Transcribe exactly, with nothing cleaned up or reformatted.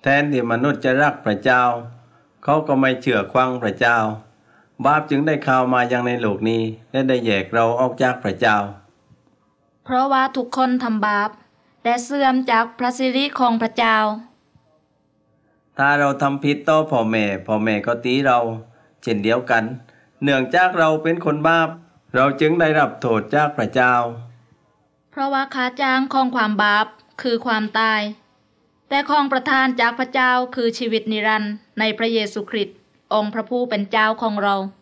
นที่มนุษย์จะรักพระเจ้าเขาก็ไม่เชื่อฟังพระเจ้าบาปจึงได้เข้ามายังในโลกนี้และได้แยกเราออกจากพระเจ้าเพราะว่าทุกคนทำบาปและเสื่อมจากพระสิริของพระเจ้าถ้าเราทำผิดต่อพ่อแม่พ่อแม่ก็ตีเราเช่นเดียวกันเนื่องจากเราเป็นคนบาปเราจึงได้รับโทษจากพระเจ้าเพราะว่าค่าจ้างของความบาปคือความตายแต่ของประทานจากพระเจ้าคือชีวิตนิรันดร์ในพระเยซูคริสต์องค์พระผู้เป็นเจ้าของเรา